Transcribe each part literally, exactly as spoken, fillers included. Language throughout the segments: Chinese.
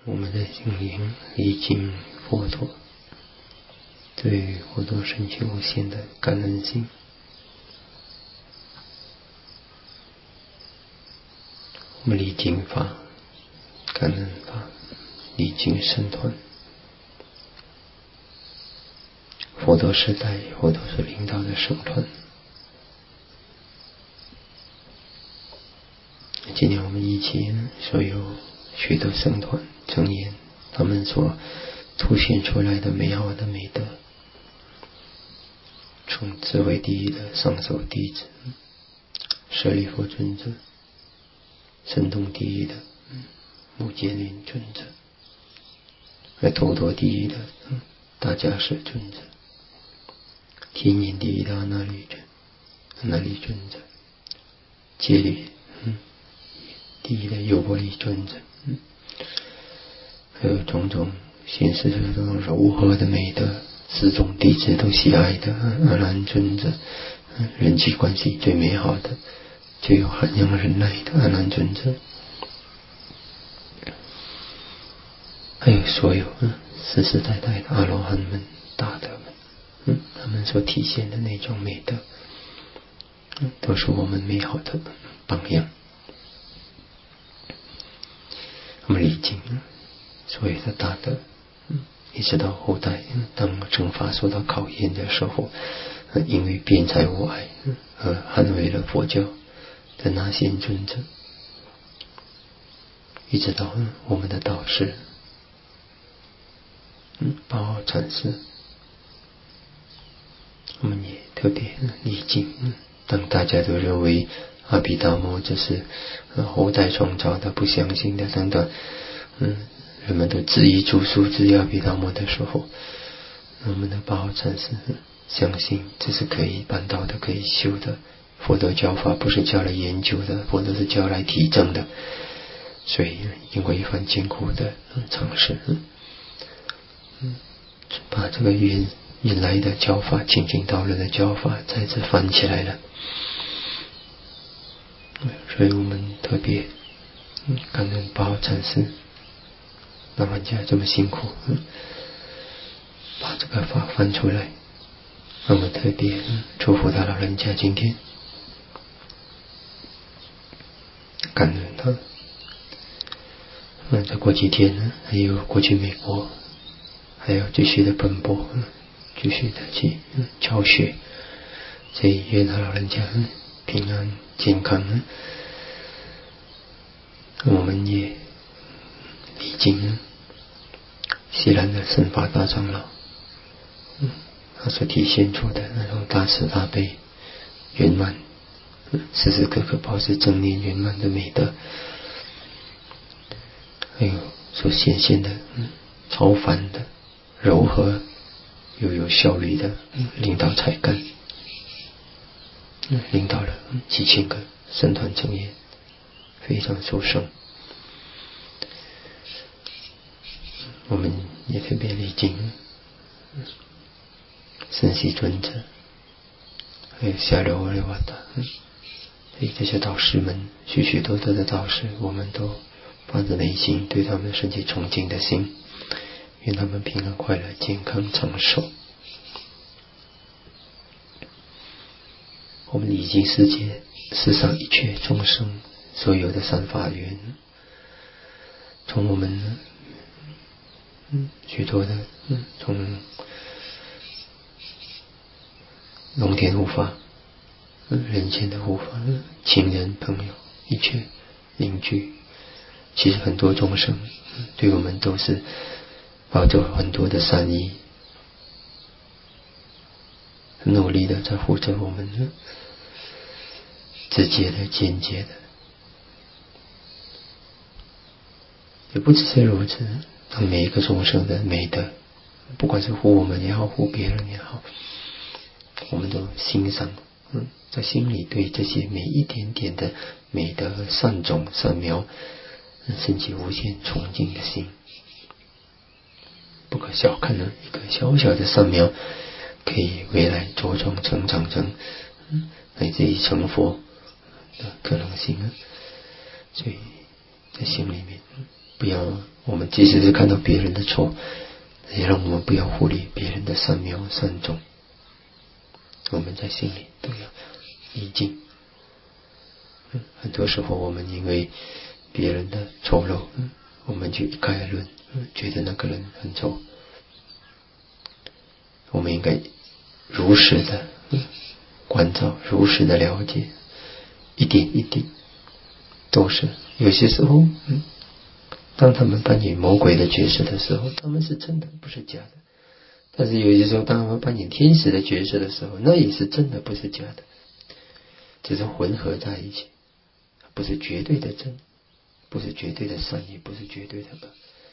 我们的心灵礼敬佛陀，对佛陀深情无限的感恩心。我们礼敬法，感恩法，礼敬僧团。佛陀时代，佛陀所领导的僧团。今年我们一起所有许多僧团成员，他们所凸显出来的美好的美德，从智慧第一的上首弟子舍利弗尊者，神通第一的目犍连尊者，而头陀第一的大迦叶尊者，天眼第一的阿那律尊阿那律尊者，戒律嗯第一的优婆离尊者，嗯，还有种种显示出这种柔和的美德，四种弟子都喜爱的阿难尊者，人际关系最美好的，最有涵养忍耐的阿难尊者，还有所有嗯世世代代的阿罗汉们、大德们，嗯，他们所体现的那种美德，嗯，都是我们美好的榜样。我们礼敬所有的大德，一直到后代，当正法受到考验的时候，因为辩才无碍而捍卫了佛教的那些尊者，一直到我们的导师八号禅师，我们也特别礼敬。当大家都认为阿毗达摩这是后代创造的，不相信的等等，嗯，人们都质疑主述质疑阿毗达摩的时候，我们的八号禅师相信这是可以办到的，可以修的。佛陀教法不是教来研究的，佛陀是教来体证的。所以经过一番艰苦的尝试，嗯，把这个原原来的教法，清净道论的教法再次翻起来了。所以我们特别感恩八号禅师老人家这么辛苦，把这个法翻出来，我们特别祝福他老人家今天感恩他。那再过几天呢，还有过去美国，还要继续的奔波，继续的去教学，所以愿他老人家平安健康。我们也礼敬西兰的圣法大长老，嗯，他所体现出的那种大慈大悲圆满，时时刻刻保持正念圆满的美德，还有所显现的嗯超凡的柔和又有效率的嗯领导才干，嗯，领导了几千个僧团成员，非常殊胜。我们也特别礼敬圣悉尊者，还有夏罗维瓦达，所以这些导师们，许许多多的导师，我们都发自内心对他们升起崇敬的心，愿他们平安快乐、健康长寿。我们礼敬世界世上一切众生所有的善法缘，从我们嗯许多的嗯从龙天护法、嗯人间的护法、亲人朋友、一切邻居，其实很多众生对我们都是抱着很多的善意，很努力的在护着我们的，直接的、间接的，也不只是如此。当每一个众生的美德，不管是护我们也好，护别人也好，我们都欣赏，嗯，在心里对这些每一点点的美德和善种善苗升起无限崇敬的心。不可小看了一个小小的善苗，可以未来茁壮成长成嗯乃至于成佛的可能性啊。所以在心里面不要我们即使是看到别人的错，也让我们不要忽略别人的善妙善终。我们在心里都要意境。嗯，很多时候我们因为别人的丑陋，嗯，我们就一概而论，嗯，觉得那个人很丑。我们应该如实的、嗯、关照，如实的了解，一点一滴都是。有些时候，嗯，当他们扮演魔鬼的角色的时候，他们是真的，不是假的。但是有些时候，当他们扮演天使的角色的时候，那也是真的，不是假的，只是混合在一起，不是绝对的真，不是绝对的善，也不是绝对的恶。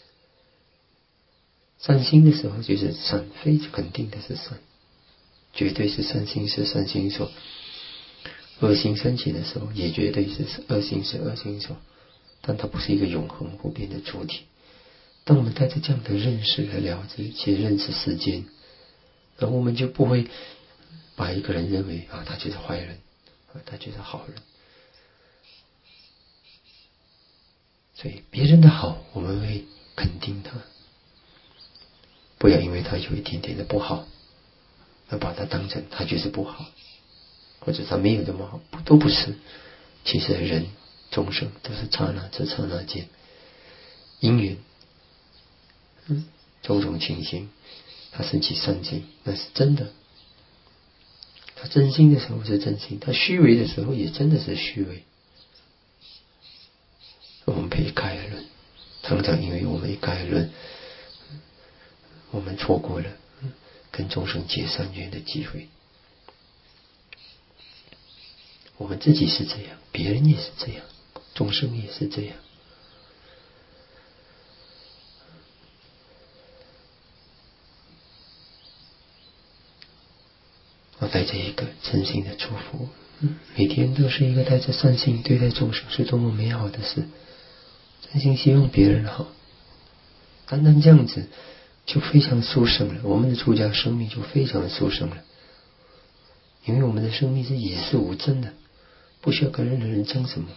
善心的时候就是善，非肯定的是善，绝对是善心是善心所。恶心升起的时候，也绝对是恶心是恶心所，但它不是一个永恒不变的主体。当我们带着这样的认识和了解，且认识世间，然后我们就不会把一个人认为啊，他就是坏人，啊，他就是好人。所以别人的好，我们会肯定他，不要因为他有一点点的不好，要把他当成他就是不好，或者他没有那么好，都不是。其实人众生都是刹那这刹那间因缘，嗯，种种情形，他升起善心，那是真的。他真心的时候是真心，他虚伪的时候也真的是虚伪。我们可以概而论，常常因为我们一概而论，我们错过了跟众生结善缘的机会。我们自己是这样，别人也是这样，众生也是这样。我带着一个真心的祝福，每天都是一个带着善心对待众生，是多么美好的事。真心希望别人好，单单这样子就非常殊胜了，我们的出家生命就非常的殊胜了。因为我们的生命是也是无争的，不需要跟任何人争什么。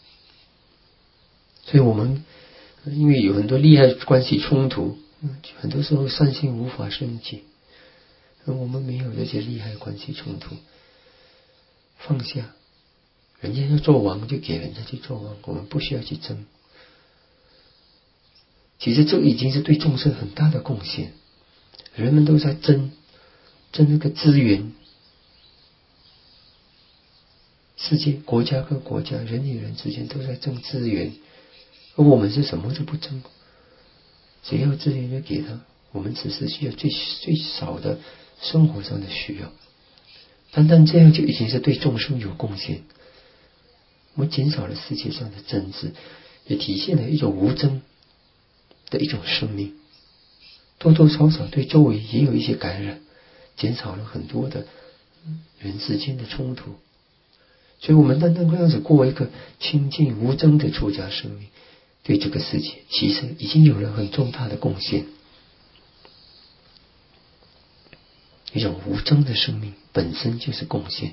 所以我们因为有很多利害关系冲突，很多时候善心无法升起。我们没有这些利害关系冲突，放下，人家要做王就给人家去做王，我们不需要去争。其实这已经是对众生很大的贡献。人们都在争争那个资源，世界国家跟国家，人与人之间都在争资源，而我们是什么都不争，谁要资源就给他，我们只是需要最最少的生活上的需要。单单这样就已经是对众生有贡献。我们减少了世界上的争执，也体现了一种无争的一种生命，多多少少对周围也有一些感染，减少了很多的人之间的冲突。所以我们单单这样子过一个清净无争的出家生命，对这个世界其实已经有了很重大的贡献。一种无争的生命本身就是贡献，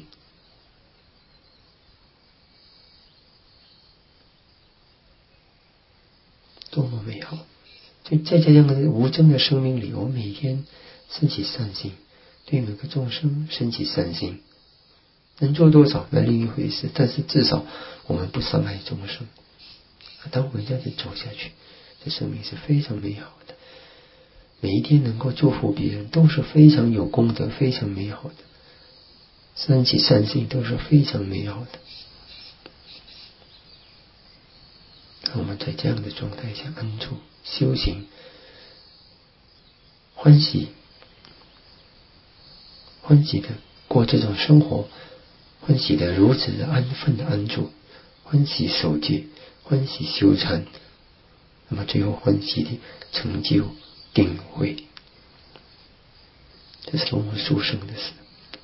多么美好。所以在这样的无争的生命里，我每天升起善心，对每个众生升起善心，能做多少那另一回事，但是至少我们不伤害众生。当我们这样子走下去，这生命是非常美好的。每一天能够祝福别人都是非常有功德，非常美好的，升起善心都是非常美好的。我们在这样的状态下安住修行，欢喜欢喜的过这种生活，欢喜的如此的安分的安住，欢喜守戒，欢喜修禅，那么最后欢喜的成就定慧，这是多么殊胜的事。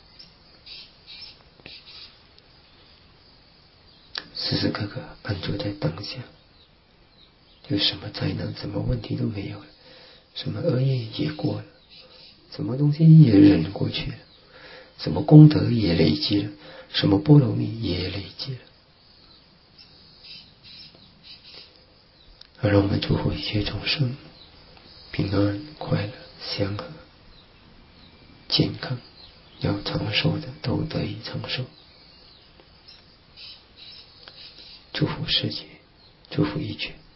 时时刻刻安住在当下，就什么灾难什么问题都没有了，什么恶业也过了，什么东西也忍过去了，什么功德也累积了，什么波罗蜜也累积了。 而让我们祝福一切众生平安、快乐、祥和、健康，要长寿的都得以长寿。祝福世界，祝福一切。